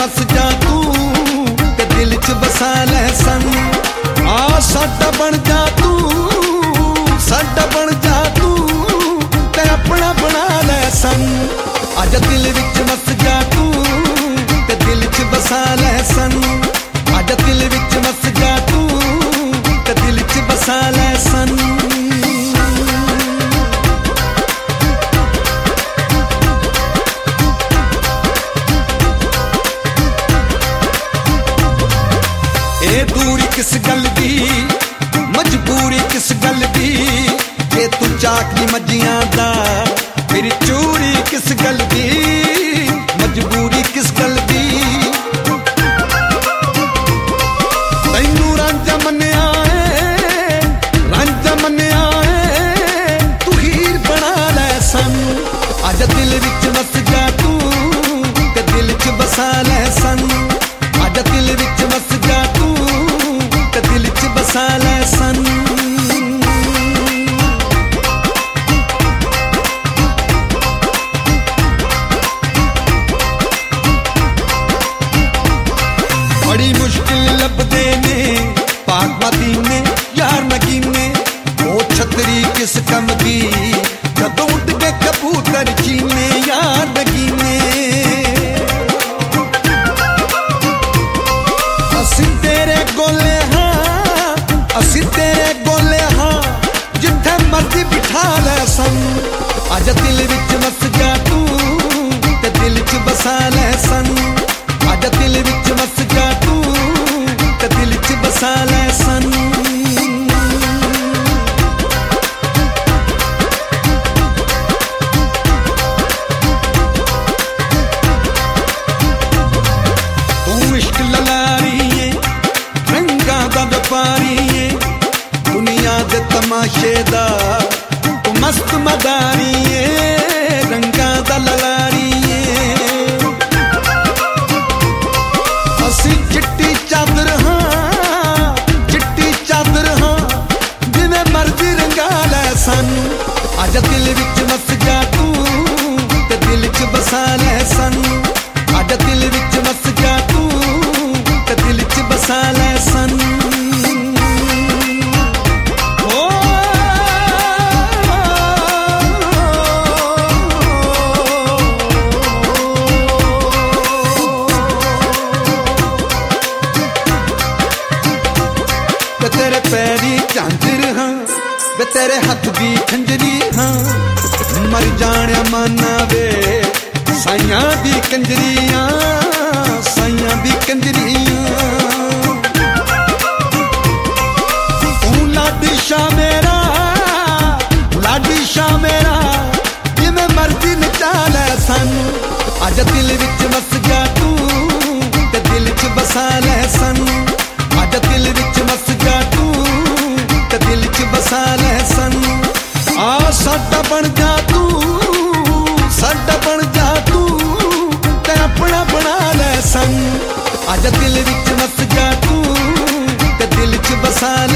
वस जा तू ते दिल च बसा लै सन। आ साडा बन जा तू, साडा बन जा तू ते अपना बना लै सन। आजा दिल विच वस जा तू ते दिल च बसा लै सन। आजा दिल विच वस जा तू ते दिल च बसा लै सन। दूरी किस गल दी, मजबूरी किस गल दी, जे तू चाकनी मजियां दा फिर चोरी किस गल दी, मजबूरी किस गल दी। तैनू रांझा मन्निया है, रांझा मन्निया है, तू हीर बना लै सन। आजा दिल विच वस जा तू ते दिल च बसा लै सन। आजा दिल विच वस जा तू ते दिल च बसा लै सन। बड़ी मुश्किल लभदे ने पाक मदीने यार नगीने, ओ छतरी किस कम दी जदों उड़दे कबूतर चीने यार नगीने। असी तेरे गोले हाँ, असी तेरे गोले हाँ, जिथे मर्जी बिठा लै सन। आजा दिल विच वस जा तू ते दिल च बसा लै सन। आजा दिल विच वस जा तू ते दिल च बसा लै सन। तू इश्क ललारी रंगा दा व्यापारी, दुनिया दे तमाशे दा तू मस्त मदारी, रंगा दा ललारी। असी चिट्टी चादर हाँ, चिट्टी चादर हाँ, जिवें मर्जी रंगा लै सानू। आजा दिल विच वस जा तू ते दिल च बसा लै सन। आजा दिल विच वस जा तू ते दिल च बसा लै सन। तेरे पैरी झांझर हाँ, वे तेरे हथ दी खंजरी हाँ, मर जाने माना वे साइयां दी कंजरियां, साइयां दी कंजरियां। तू लाडी शाह मेरा, लाडी शाह मेरा, जिवें मर्जी नचा लै सानू। आजा दिल विच वस जा तू ते दिल च बसा लै सन। आजा दिल विच वस जा तू ते दिल च बसा लै सन। आ साडा बन जा तू, साडा बन जा तू ते अपना बना लै सन। आजा दिल विच वस जा तू ते दिल च बसा